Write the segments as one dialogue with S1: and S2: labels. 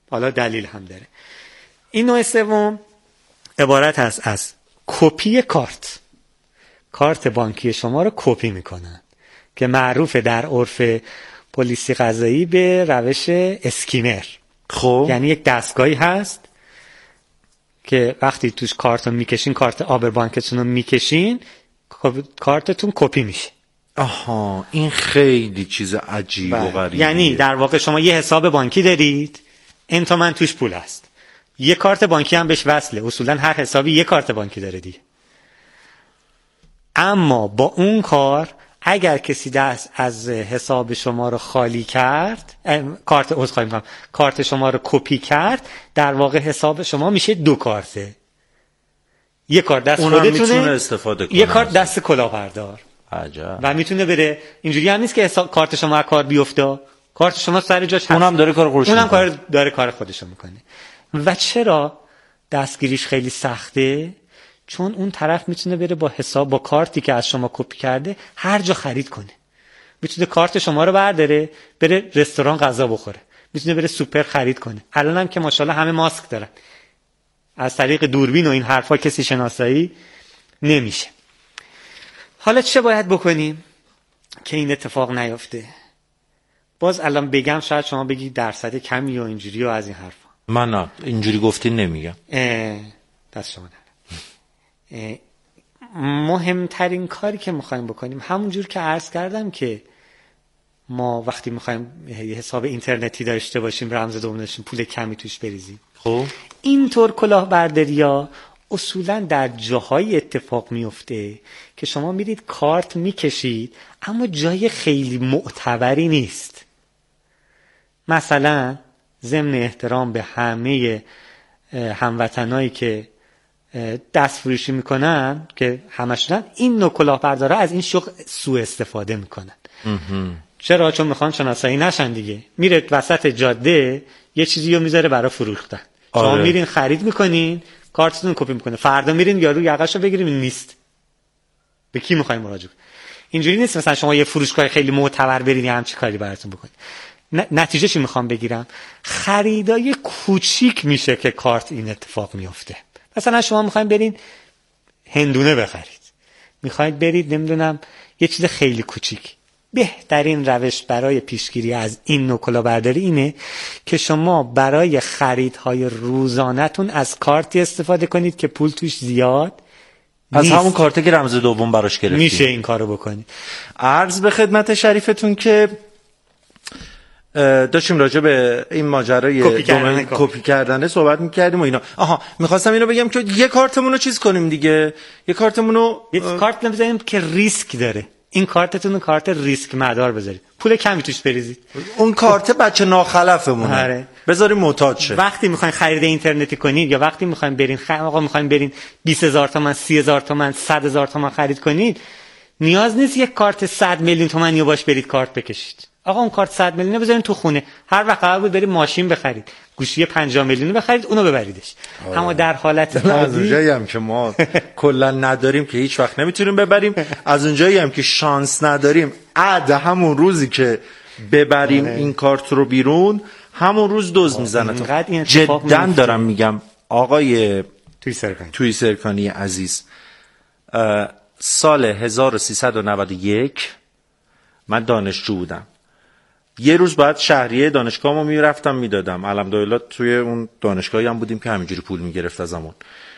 S1: حالا دلیل هم داره. این نوع سوم عبارت است از کپی کارت بانکی شما رو کپی میکنن که معروفه در عرف پلیسی قضایی به روش اسکینر.
S2: خب
S1: یعنی یک دستگاهی هست که وقتی توش کارت رو میکشین، کارت آبر بانکتون رو میکشین، کارتتون کپی میشه.
S2: آها، این خیلی چیز عجیب و غریبه.
S1: یعنی در واقع شما یه حساب بانکی دارید، این تومن توش پول هست، یه کارت بانکی هم بهش وصله، اصولا هر حسابی یه کارت بانکی داره دیگه. اما با اون کار اگر کسی دست از حساب شما رو خالی کرد، کارت شما رو کپی کرد، در واقع حساب شما میشه دو کارته. یه کارت دست خودتونه، یه کارت دست کلاهبردار.
S2: عجب.
S1: و میتونه بره. اینجوری هم نیست که کارت شما از کار بیفته، کارت شما سر جاش هست،
S2: اونم داره کار خودش میکنه.
S1: اونم داره کار خودش میکنه. و چرا دستگیریش خیلی سخته؟ چون اون طرف میتونه بره با کارتی که از شما کپی کرده هر جا خرید کنه. میتونه کارت شما رو برداره بره رستوران غذا بخوره، میتونه بره سوپر خرید کنه. الان هم که ماشاءالله همه ماسک دارن، از طریق دوربین و این حرفا کسی شناسایی نمیشه. حالا چه باید بکنیم که این اتفاق نیفته؟ باز الان بگم شاید شما بگید درصد کمی و اینجوری و از این حرفا.
S2: من نه اینجوری گفتی نمیگم.
S1: دست شما نه. مهمترین کاری که میخوایم بکنیم همونجور که عرض کردم که ما وقتی میخوایم یه حساب اینترنتی داشته باشیم، رمز دوم داشتیم، پول کمی توش بریزیم،
S2: خب
S1: اینطور کلاهبرداری‌ها اصولا در جاهای اتفاق میفته که شما میرید کارت میکشید اما جای خیلی معتبری نیست. مثلا ضمن احترام به همه هموطنایی که دست فروشی میکنن که همشون این نوع کلاهبردارا از این شغل سوء استفاده میکنن. چرا؟ چون میخوان شناسایی نشن دیگه. میره وسط جاده یه چیزی رو میذاره برای فروختن. شما میرین خرید میکنین، کارتتون کپی میکنه، فردا میرین یارو یقهشو بگیریم نیست. به کی میخوایم مراجعه کنیم؟ اینجوری نیست مثلا شما یه فروشگاه خیلی معتبر برین همچین کاری براتون بکنید. نتیجه چی میخوام بگیرم؟ خریدای کوچیک میشه که کارت این اتفاق میفته. مثلا شما میخواین برین هندونه بخرید، میخواید برید نمیدونم یه چیز خیلی کوچیک. بهترین روش برای پیشگیری از این نوع کلاهبرداری اینه که شما برای خریدهای روزانه‌تون از کارتی استفاده کنید که پول توش زیاد
S2: از
S1: نیست.
S2: همون کارتی که رمز دوم براش گرفتید
S1: میشه این کارو بکنید.
S2: عرض به خدمت شریفتون که داشتیم راجع به این ماجرای کپی کردن صحبت می‌کردیم و اینا. می‌خواستم اینو بگم که یه کارتمون رو چیز کنیم دیگه، یه کارتمون رو
S1: کارت بزنیم که ریسک داره. این کارتتون کارت ریسک مدار بذارید، پول کمی توش بریزید.
S2: اون کارت بچه ناخلفمونه بذاریم معتاد شه.
S1: وقتی میخواین خرید اینترنتی کنید یا وقتی میخواین برین میخواین برین 20000 تومان 30000 تومان 100000 تومان خرید کنید، نیاز نیست یک کارت 100 میلیون تومانی رو باش برید کارت بکشید. آقا اون کارت 100 میلیون رو بذارین تو خونه، هر وقت قرار بود برید ماشین بخرید، گوشی 50 میلیون بخرید، اونو ببریدش. اما در حالت
S2: از اونجایی هم که ما کلا نداریم که هیچ وقت نمیتونیم ببریم، از اونجایی هم که شانس نداریم همون روزی که ببریم این کارت رو بیرون همون روز دزد میزنه. جدا دارم میگم آقای توییسرکانی عزیز، سال 1391 من دانشجو بودم. یه روز بعد شهریه دانشگاهمو میرفتم میدادم، الحمدلله توی اون دانشگاهی هم بودیم که همینجوری پول میگرفت ازمون.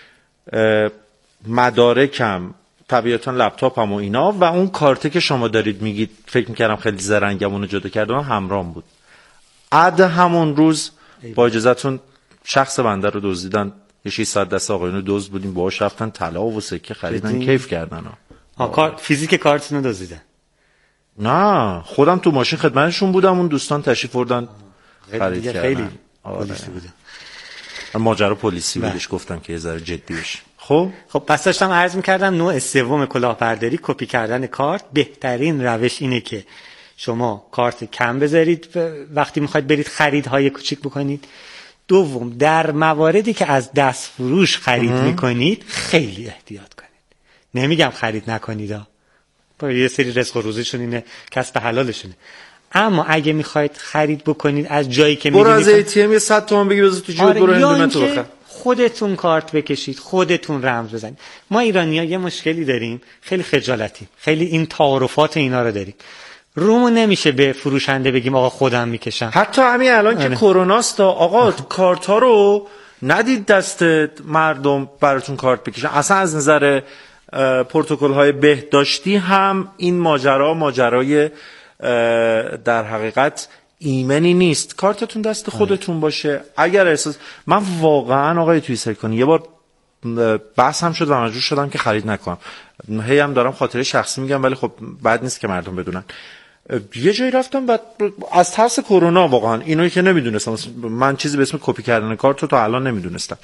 S2: مدارکم طبیعتا لپتاپم و اینا و اون کارته که شما دارید میگید فکر میکردم خیلی زرنگم اونو جدا کردم همراهم بود. همون روز با اجازهتون شخص بنده رو دزدیدن، یه 600 دست آقایونو دزد بودیم باهاش رفتن طلا و سکه خریدن کیف کردن.
S1: فیزیک کارتونو دزدیدن؟
S2: نه خودم تو ماشین خدمتشون بودم، اون دوستان تشریف بردن خرید کردن.
S1: خیلی پلیسی بوده.
S2: ماجرا پلیسی بودش، گفتم که یه ذره جدی بشه. خب
S1: پس داشتم عرض می‌کردم نوع سوم کلاهبرداری کپی کردن کارت. بهترین روش اینه که شما کارت کم بذارید وقتی می‌خواید برید خریدهای کوچیک بکنید. دوم، در مواردی که از دست فروش خرید می‌کنید خیلی احتیاط کنید. نمیگم خرید نکنید با یه سری رزق و روزیشون اینه، کسب حلالشونه، اما اگه میخواید خرید بکنید از جایی که
S2: برو از
S1: میدونید
S2: ATM یه 100 تومان بگیر بذار تو جیبت، برو هندونه تو بخر.
S1: خودتون کارت بکشید، خودتون رمز بزنید. ما ایرانی‌ها یه مشکلی داریم، خیلی خجالتی، خیلی این تعارفات اینا رو داریم. رومون نمیشه به فروشنده بگیم آقا خودم میکشم.
S2: حتی همین الان که کروناست آقا کارت ها رو ندید دست مردم براتون کارت بکشن. اصلا از نظر پروتکل های بهداشتی هم این ماجرای در حقیقت ایمنی نیست. کارتتون دست خودتون باشه. اگر احساس من واقعا آقای توییسرکانی یه بار بحث هم شد و مجبور شدم که خرید نکنم. هی هم دارم خاطره شخصی میگم ولی خب بد نیست که مردم بدونن. یه جایی رفتم بعد از ترس کرونا واقعا اینایی که نمیدونستم، من چیزی به اسم کپی کردن کارت رو تا الان نمیدونستم،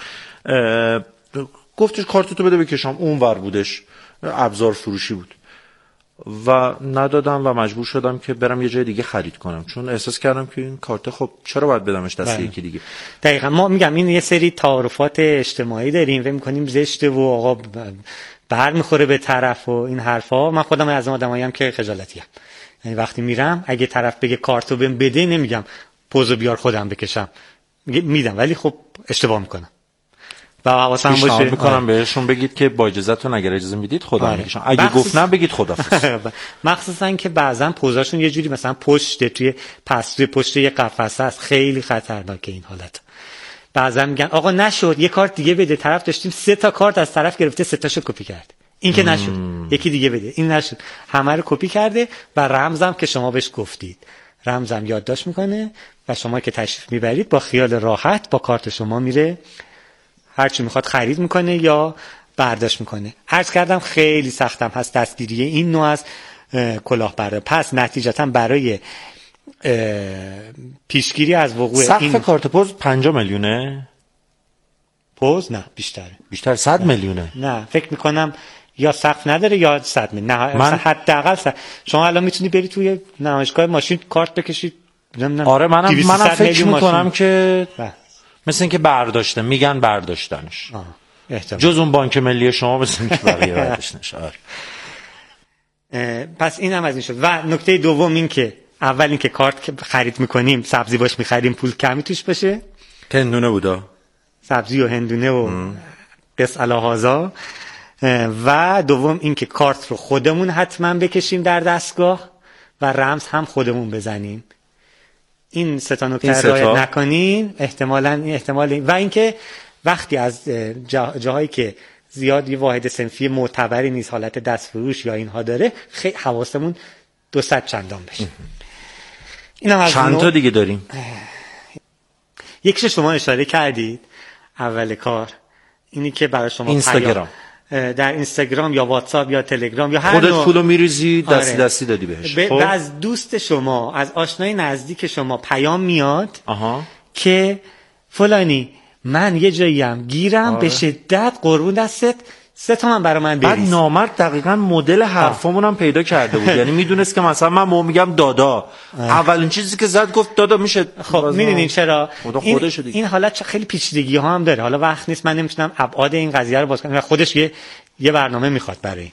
S2: گفتش کارتتو بده بکشم. اون ور بودش، ابزار فروشی بود و ندادم و مجبور شدم که برم یه جای دیگه خرید کنم، چون احساس کردم که این کارت خب چرا باید بدمش دست یکی دیگه.
S1: دقیقاً ما میگم این یه سری تعارفات اجتماعی داریم و میکنیم زشته و آقا بر میخوره به طرف و این حرفا. من خودم از اون آدماییم که خجالتی‌ام، یعنی وقتی میرم اگه طرف بگه کارتو بهم بده نمیگم پوزو بیار خودم بکشم، میدم ولی خب اشتباه میکنم و حواسم باشه.
S2: میکنم بهشون بگید که با اجازهتون اگر اجازه میدید خودم میکشم، اگه گفتم بگید خدافظ.
S1: مخصوصا که بعضا پوزاشون یه جوری مثلا توی پشت یه قفسه است، خیلی خطرناکه این حالت. بعضا میگن آقا نشد یه کارت دیگه بده، طرف داشتیم 3 تا کارت از طرف گرفته 3 تاشو کپی کرد، این که نشد یکی دیگه بده، این نشد، همه رو کپی کرده و رمزم که شما بهش گفتید رمزم یادداشت میکنه و شما که تشریف میبرید با خیال راحت با کارت شما میره هر چی میخواد خرید میکنه یا برداشت میکنه. عرض کردم خیلی سختم هست دستگیری این نوع از کلاهبرداری. پس نتیجتا برای پیشگیری از وقوع
S2: سقف کارت پوز 5 میلیونه؟
S1: پوز نه
S2: بیشتر 100 میلیونه.
S1: نه فکر میکنم یا سقف نداره یا 100 میلیون. نه من حداقل شما الان میتونی بری توی نمایشگاه ماشین کارت بکشید.
S2: آره منم فکر میکنم که مثل این که میگن برداشتنش جز اون بانک ملی شما مثل این که بقیه برداشتنش.
S1: پس این هم از این شد. و نکته دوم این که اول این که کارت خرید میکنیم سبزی باش میخریم پول کمی توش باشه.
S2: هندونه بودا
S1: سبزی و هندونه و قص الهازا. و دوم این که کارت رو خودمون حتما بکشیم در دستگاه و رمز هم خودمون بزنیم. این 3 تا نکته رعایت نکنین احتمال و اینکه وقتی از جاهایی که زیاد یه واحد صنفی معتبری نیست حالت دستفروش یا اینها داره خیلی حواسمون 200 چندان بشه.
S2: چند تا دیگه داریم.
S1: یکیش شما اشاره کردید اول کار اینی که برای شما
S2: اینستاگرام
S1: در اینستاگرام یا واتساپ یا تلگرام یا هر
S2: خودت پولو میریزی دستی دادی بهش.
S1: و از دوست شما از آشنای نزدیک شما پیام میاد که فلانی من یه جاییم گیرم به شدت قربون دستت 3 تومن برای من بریز.
S2: بعد نامرد دقیقاً مدل حرفمون هم پیدا کرده بود. یعنی میدونست که مثلا من میگم دادا اولین چیزی که زد گفت دادا میشه.
S1: خب میدونین چرا این حالت خیلی پیچیدگی ها هم داره. حالا وقت نیست من نمیتونم ابعاد این قضیه رو باز کنم و خودش یه برنامه میخواد برای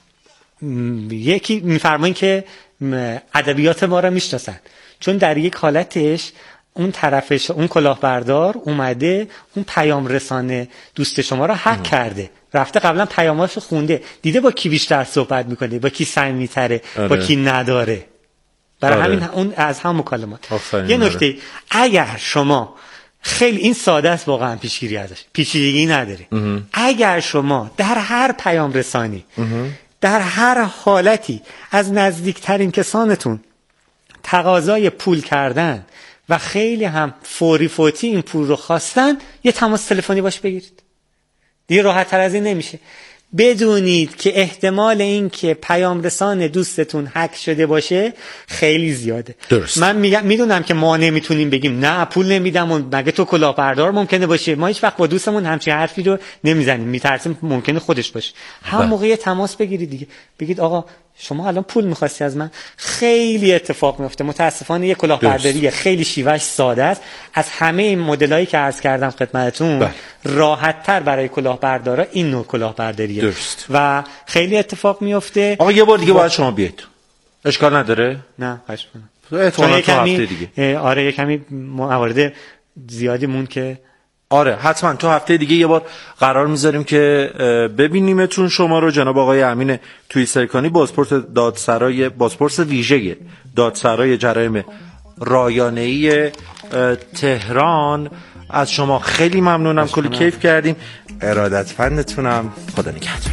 S1: یکی میفرمایین که ادبیات ما رو میشناسن، چون در یک حالتش اون طرفش اون کلاهبردار اومده اون پیام رسانه دوست شما رو هک کرده، رفته قبلا پیاماشو خونده، دیده با کی بیشتر صحبت میکنه، با کی صمیمی‌تره، با کی نداره. برای همین اون از هم مکالمات. یه نکته اگر شما خیلی این ساده است واقعا پیشگیری ازش پیچیدگی نداره. اگر شما در هر پیام رسانی در هر حالتی از نزدیکترین کسانتون تقاضای پول کردن و خیلی هم فوتی این پول رو خواستن یه تماس تلفنی باش بگیرید. دیگه راحت تر از این نمیشه. بدونید که احتمال این که پیام رسان دوستتون هک شده باشه خیلی زیاده.
S2: درست.
S1: من میدونم که ما نمیتونیم بگیم نه پول نمیدم و مگه تو کلاهبردار ممکنه باشه. ما هیچ وقت با دوستمون همچین حرفی رو نمیزنیم، میترسیم ممکنه خودش باشه. هم موقع تماس بگیرید دیگه، بگید آقا شما الان پول می‌خواستی از من. خیلی اتفاق میفته متاسفانه. یه کلاهبرداری خیلی شیوهش ساده است. از همه این مدلایی که عرض کردم خدمتتون راحت‌تر برای کلاهبردارا این نوع کلاهبرداریه و خیلی اتفاق میفته.
S2: آقا یه بار دیگه باید شما بیاید. اشکال نداره؟
S1: نه خواهش
S2: احتمالاً تو هفته دیگه.
S1: آره یه کمی موارد زیادی مون که
S2: آره حتما تو هفته دیگه یه بار قرار میذاریم که ببینیمتون شما رو. جناب آقای امین تویسرکانی، بازپرس ویژه دادسرای جرایم رایانه‌ای تهران، از شما خیلی ممنونم، کلی کیف کردیم. ارادتمندتونم. خدا نگهدار.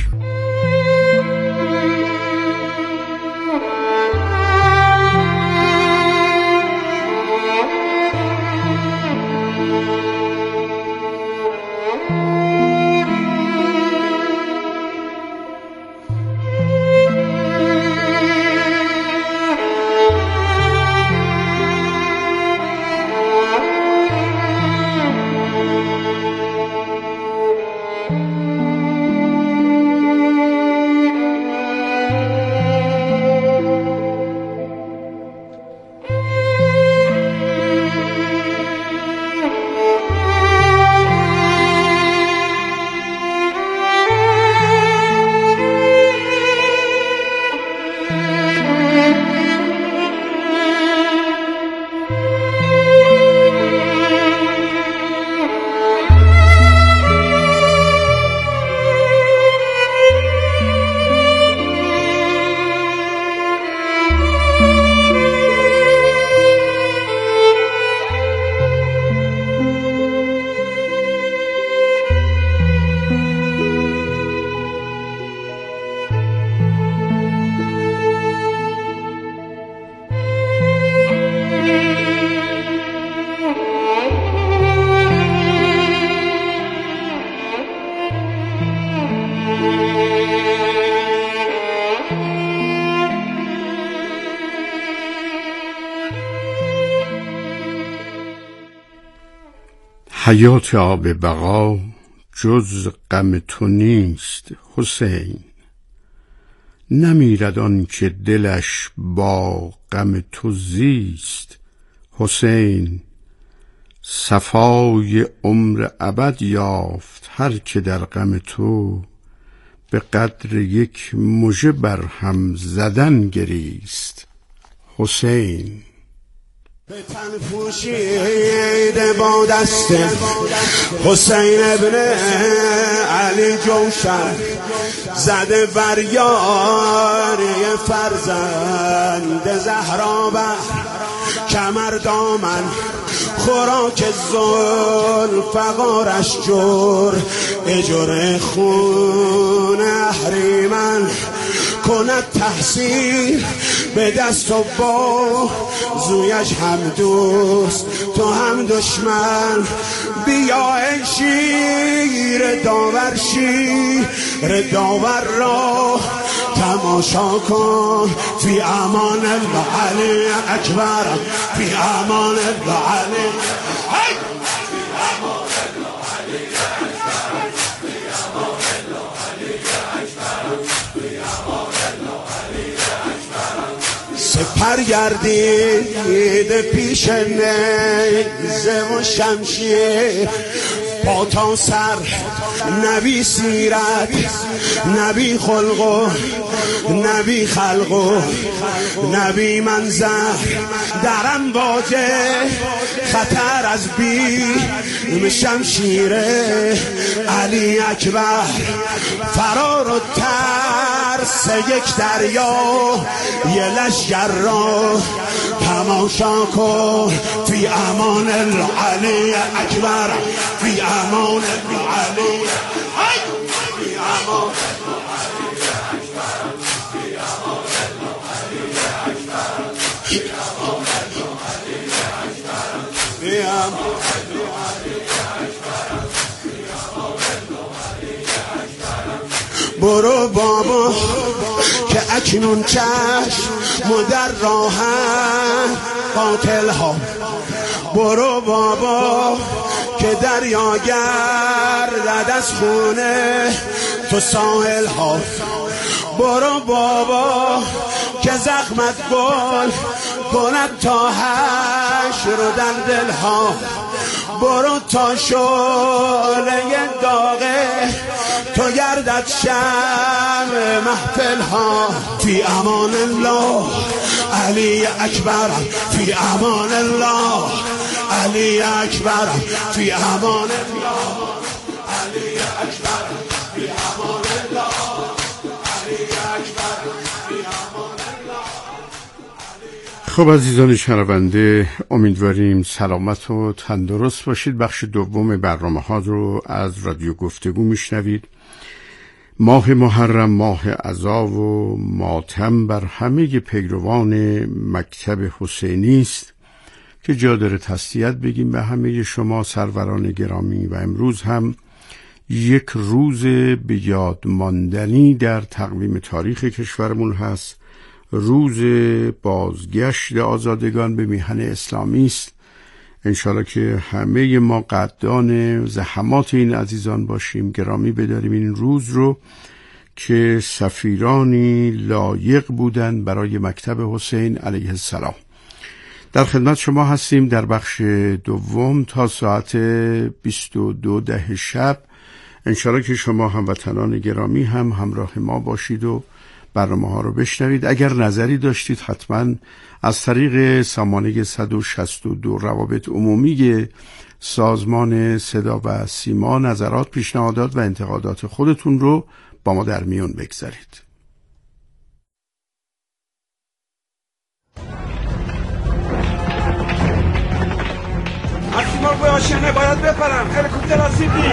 S3: حیات آب بقا جز غم تو نیست حسین، نمیرد آن که دلش با غم تو زیست حسین. صفای عمر ابد یافت هر که در غم تو، به قدر یک مژه بر هم زدن گریست حسین.
S4: به تن پوشیده با دست حسین ابن علی جوشن، زده بر یاری فرزند زهرا بر کمر دامن، خوراک ذوالفقارش جور اجور خون اهریمن، کند تحصیل به دست و با زویش هم دوست تو هم دشمن. بیا ای شیر داور، شیر داور را تماشا کن. فی امان الله علی اکبر، فی امان الله علی سپر گردید پیش نیزه و شمشیر، با تا سر نبی سیرت، نبی خلق و نبی خلق و نبی منظر، در امواج خطر از بیم شمشیر علی اکبر. فرار و ترس یک دریا، یه لشگر را تماشا کن. فی امان الله علی اکبر، فی امان الله علی، فی امان برو بابا که اکنون چشم در راهن قاتل ها، برو بابا که دریا گردد از خونه تو ساحل ها، برو بابا که زخمت گل کند تا حشر و در دل ها، برو تا شعله داغه تو گردد شمع محفل ها. فی امان الله علی اکبرم فی امان الله، علی اکبرم فی امان الله، علی اکبرم فی امان الله، علی اکبرم فی امان الله.
S3: خب عزیزان شنونده، امیدواریم سلامت و تندرست باشید. بخش دوم برنامه ها رو از رادیو گفتگو میشنوید. ماه محرم ماه عزا و ماتم بر همه پیروان مکتب حسینی است که جا داره تسلیت بگیم به همه شما سروران گرامی. و امروز هم یک روز به یاد ماندنی در تقویم تاریخ کشورمون هست. روز بازگشت آزادگان به میهن اسلامی است. انشالله که همه ما قدردان زحمات این عزیزان باشیم، گرامی بداریم این روز رو که سفیرانی لایق بودند برای مکتب حسین علیه السلام. در خدمت شما هستیم در بخش دوم تا ساعت 22 شب. انشالله که شما هموطنان گرامی هم همراه ما باشید و برنامه ها رو بشنوید. اگر نظری داشتید حتما از طریق سامانه 162 روابط عمومی سازمان صدا و سیما نظرات، پیشنهادات و انتقادات خودتون رو با ما در میون بگذارید.
S5: اکتیمار به آشنه باید بپرم. هلیکوپتر رسیدی.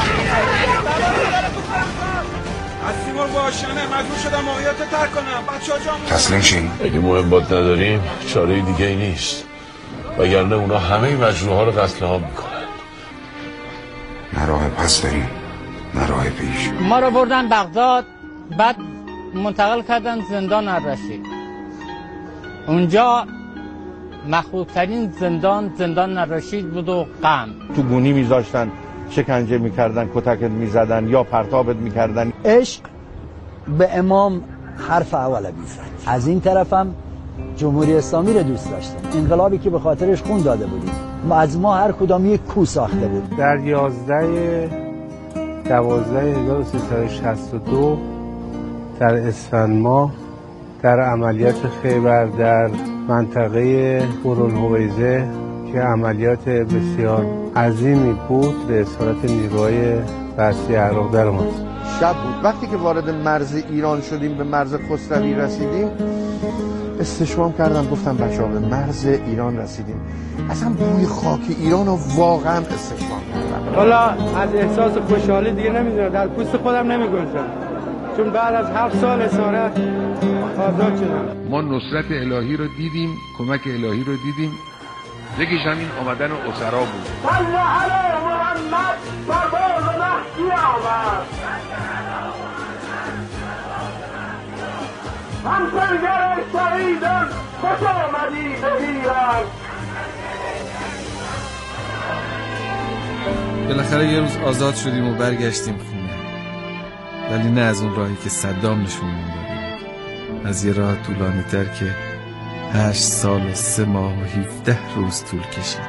S5: اکتیمار به آشنه مجبور شدم موقعیت ترک کنم. بچه‌ها جامون
S6: تسلیم شین. اگه مهمات نداریم چاره دیگه ای نیست، وگرنه اونا همه مجروحا رو قتل عام میکنن.
S7: نه راه پس داریم نه راه پیش.
S8: ما رو بردن بغداد، بعد منتقل کردن زندان الرشید. اونجا مخوفترین زندان الرشید بود و غم.
S9: تو گونی میذاشتن، شکنجه میکردن، کتکت میزدن یا پرتابت میکردن.
S10: عشق به امام حرف اول بیزد. از این طرفم جمهوری اسلامی رو دوست داشتم، انقلابی که به خاطرش خون داده بودیم. از ما هر کدام یک کو ساخته بود.
S11: در 11/12/1362 در اسفند ماه در عملیات خیبر در منطقه قرون‌هویزه که عملیات بسیار عظیمی بود به اسارت نیروهای برسی عراق در آمد.
S9: شب بود. وقتی که وارد مرز ایران شدیم، به مرز خسروی رسیدیم، استشمام کردم، گفتم بچه‌ها به مرز ایران رسیدیم. اصلا بوی خاک ایران رو واقعا استشمام کردم.
S11: حالا از احساس خوشحالی دیگه نمیدونم، در پوست خودم نمیگنجم، چون بعد از 7 سال اسارت آزاد شدم.
S7: ما نصرت الهی رو دیدیم، کمک الهی رو دیدیم. یکیش همین آمدن اسرا بود.
S5: صلی علی محمد سرباز مهدی آمد. همسنگر شهیدان خوش آمدی به ایران.
S12: بالاخره یه روز آزاد شدیم و برگشتیم خونه، ولی نه از اون راهی که صدام نشونمون داده بود. از یه راه طولانی تر که 8 سال و 3 ماه و 17 روز طول کشید.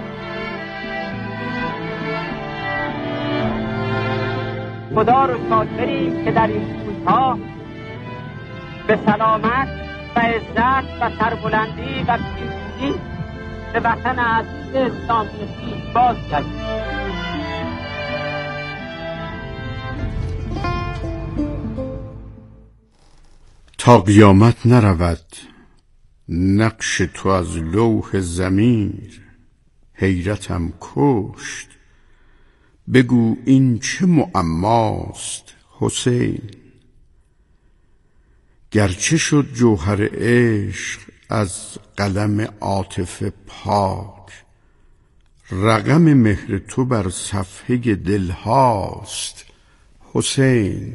S8: خدا رو شاکریم که در این روزها به سلامت و عزت و سربلندی و پیروزی به وطن عزیز اسلامی خویش بازگردیم.
S3: تا قیامت نرود نقش تو از لوح ضمیر، حیرتم کشت بگو این چه معماست حسین. گرچه شد جوهر عشق از قلم عاطفه پاک، رقم مهر تو بر صفحه دلهاست حسین.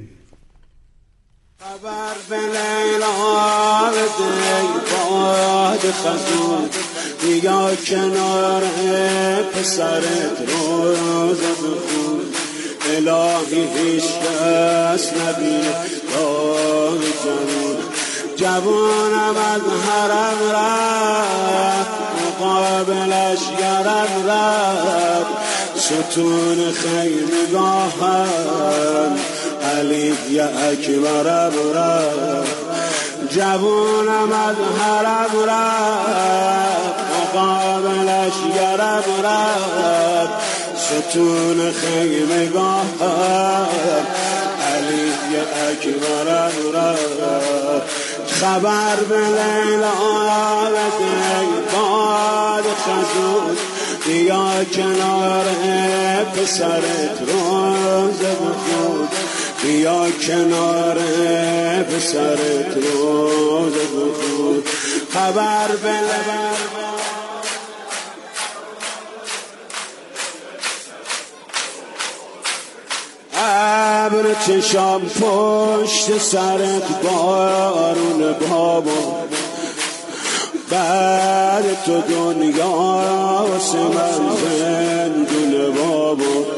S4: خبر به لیلا دی باد خزون، یا کنار پسرت روز بخون. الهی هیچ کس نبینه داغ جنون. جوانم از حرم رفت، مقابلش گرم رفت. ستون خیمگاهم علی اکبرم رفت. جوونم از حرم رفت مقابلش گرم رفت ستون خیمگاه علی اکبرم رفت خبر به لیلا بده باد خزون بیا کنار پسرت روز بخون بیا کنار پسرت روز بخون خبر به لیلا ابر چشام پشت سرت بارون بابا بعد تو دنیا واسه من زندون بابا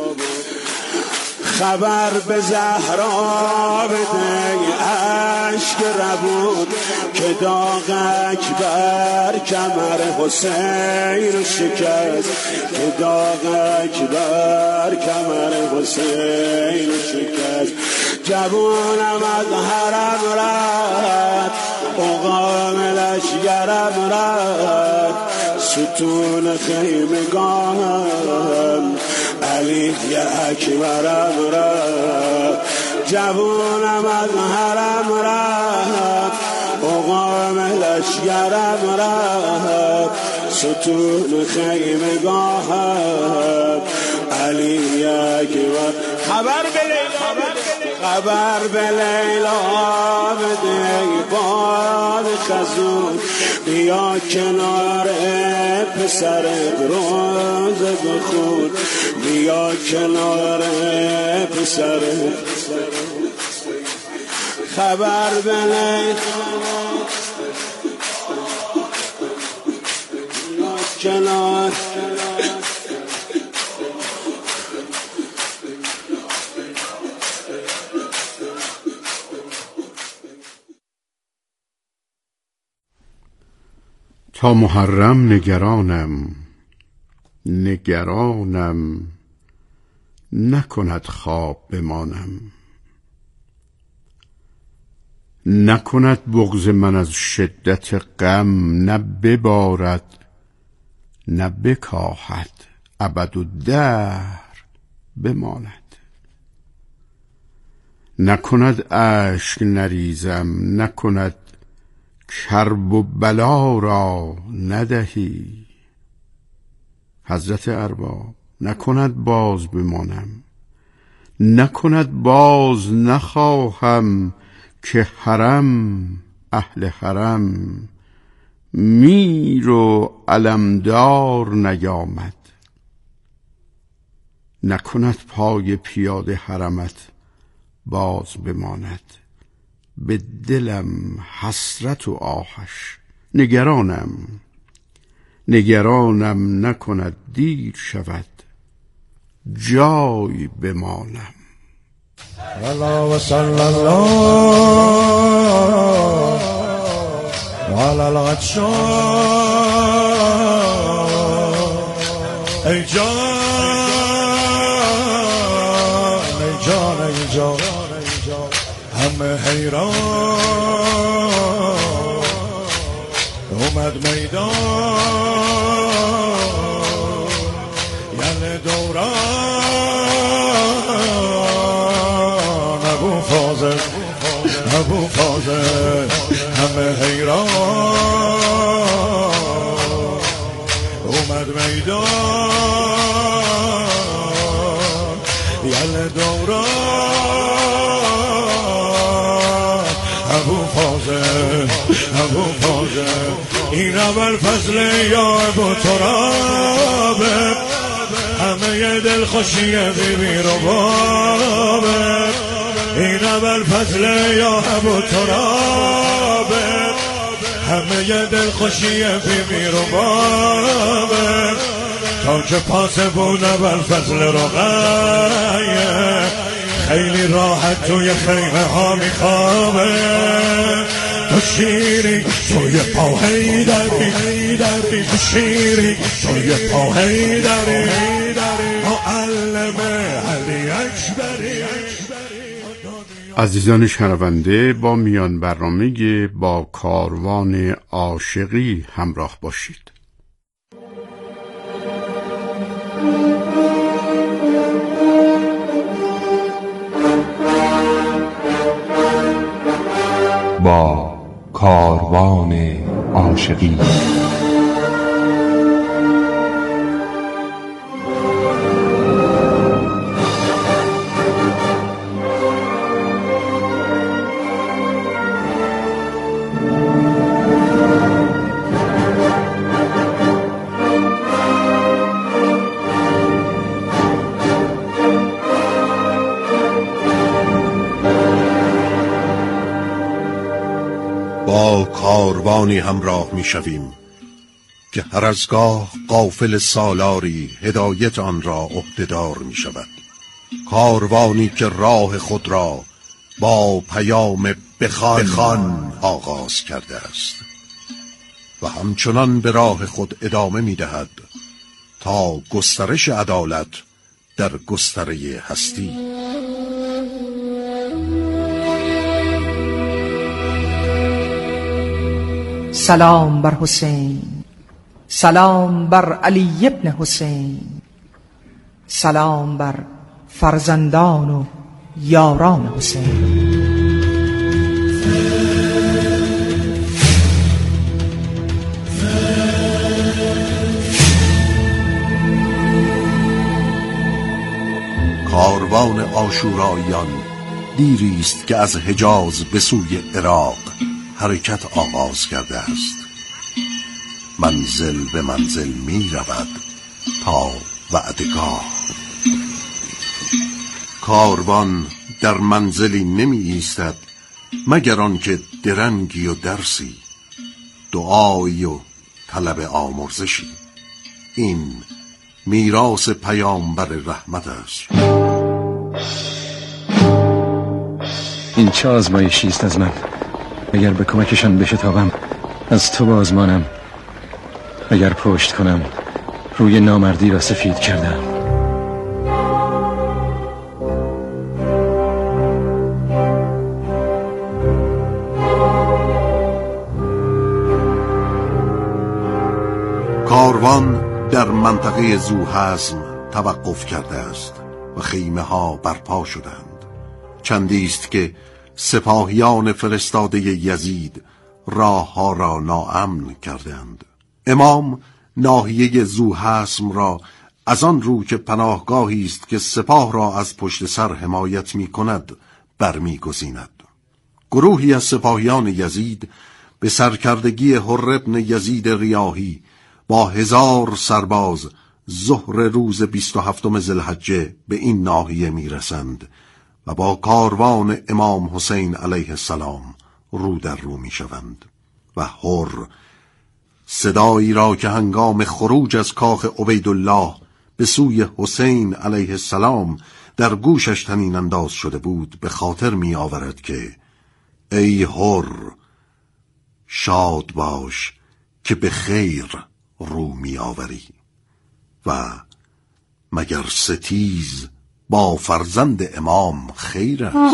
S4: خبر به زهرا بده عشق ربود که داغ اکبر کمر حسین شکست که داغ اکبر کمر حسین شکست جوانم از حرم رفت اقام لشگرم رفت ستون خیمگاهم علی اکبرم رفت جوانم از حرم رفت اقام لشگرم رفت ستون خیمگاهم علی اکبر خبر به لیلا بده باد خزون بیا کنار پسرت روز بخون بیا کنار پسرت خبر به لیلا کنار
S3: تا محرم نگرانم نکند خواب بمانم نکند بغض من از شدت غم نه ببارد نه بکاهد ابدالدهر بماند نکند اشک نریزم نکند کرب و بلا را ندهی حضرت ارباب نکند باز بمانم نکند باز نخواهم که حرم اهل حرم میر و علمدار نیامد نکند پای پیاده حرمت باز بماند به دلم حسرت و آهش نگرانم نکند دیر شود جای بمانم
S13: الله و صلی الله علی العطشان ای جان همه حیران اومد میدان یعنی دوران ابو فاضل همه حیران اومد میدان یعنی دوران ابو فاضل این اول فضل یا ابو ترابه همه دل خوشی بیبی رو بابه این اول فضل یا ابو ترابه همه دل خوشی بیبی رو بابه تا که پاسبون اول فضل رو غیه خیلی راحت توی خیمه ها میخوابه تو شیری توی پا هیدری تو شیری توی پا هیدری معلم علی اکبری
S3: عزیزان شنونده، با میان برنامه با کاروان عاشقی همراه باشید.
S14: با کاروان عاشقی.
S15: با کاروانی همراه می شویم که هر از گاه قافل سالاری هدایت آن را عهده‌دار می شود. کاروانی که راه خود را با پیام بخوان آغاز کرده است و همچنان به راه خود ادامه می دهد تا گسترش عدالت در گستره هستی.
S16: سلام بر حسین، سلام بر علی ابن حسین، سلام بر فرزندان و یاران حسین.
S15: کاروان عاشوراییان دیری است که از حجاز به سوی عراق حرکت آغاز کرده است. منزل به منزل می رود تا وعدگاه. کاروان در منزلی نمی ایستد مگر آنکه درنگی و درسی، دعایی و طلب آمرزشی. این میراث پیامبر رحمت است.
S17: این چه آزمایشی است از من؟ اگر به کمکشان بشتابم از تو بازمانم، اگر پشت کنم روی نامردی را سفید کردم.
S15: کاروان در منطقه ذوحزم توقف کرده است و خیمه ها برپا شدند. چندیست که سپاهیان فرستاده یزید راه ها را ناامن کردند. امام ناحیه ذوحزم را از آن رو که پناهگاهی است که سپاه را از پشت سر حمایت می کند برمیگزیند. گروهی از سپاهیان یزید به سرکردگی حر ابن یزید ریاحی با 1000 سرباز ظهر روز 27 ذوالحجه به این ناحیه می رسند و با کاروان امام حسین علیه السلام رو در رو می شوند و حر صدایی را که هنگام خروج از کاخ عبیدالله به سوی حسین علیه السلام در گوشش طنین انداز شده بود به خاطر می آورد که ای حر، شاد باش که به خیر رو می آوری و مگر ستیز با فرزند امام خیر است.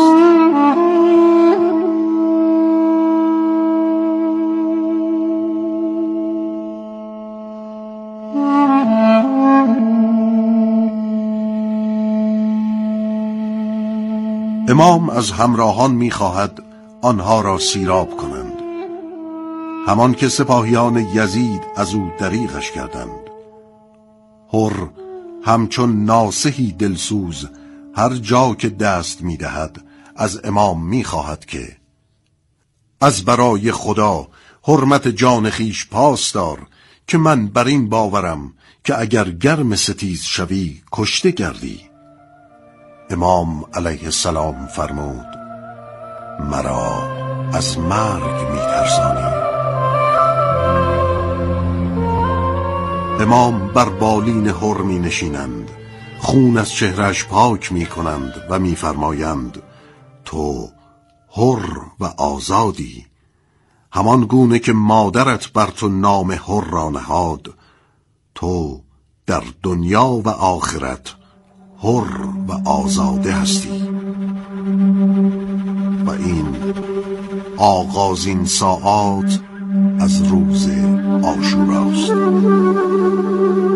S15: امام از همراهان می‌خواهد آنها را سیراب کنند، همان که سپاهیان یزید از او دریغش کردند. حر همچون ناصحی دلسوز هر جا که دست می‌دهد از امام می‌خواهد که از برای خدا حرمت جان خیش پاس دار که من بر این باورم که اگر گرم ستیز شوی کشته گردی. امام علیه السلام فرمود مرا از مرگ می‌ترسانی. امام بر بالین حر می نشینند، خون از چهرش پاک می کنند و می فرمایند تو حر و آزادی، همان گونه که مادرت بر تو نام حر را نهاد، تو در دنیا و آخرت حر و آزاده هستی. و این آغازین ساعات از روز عاشوراست.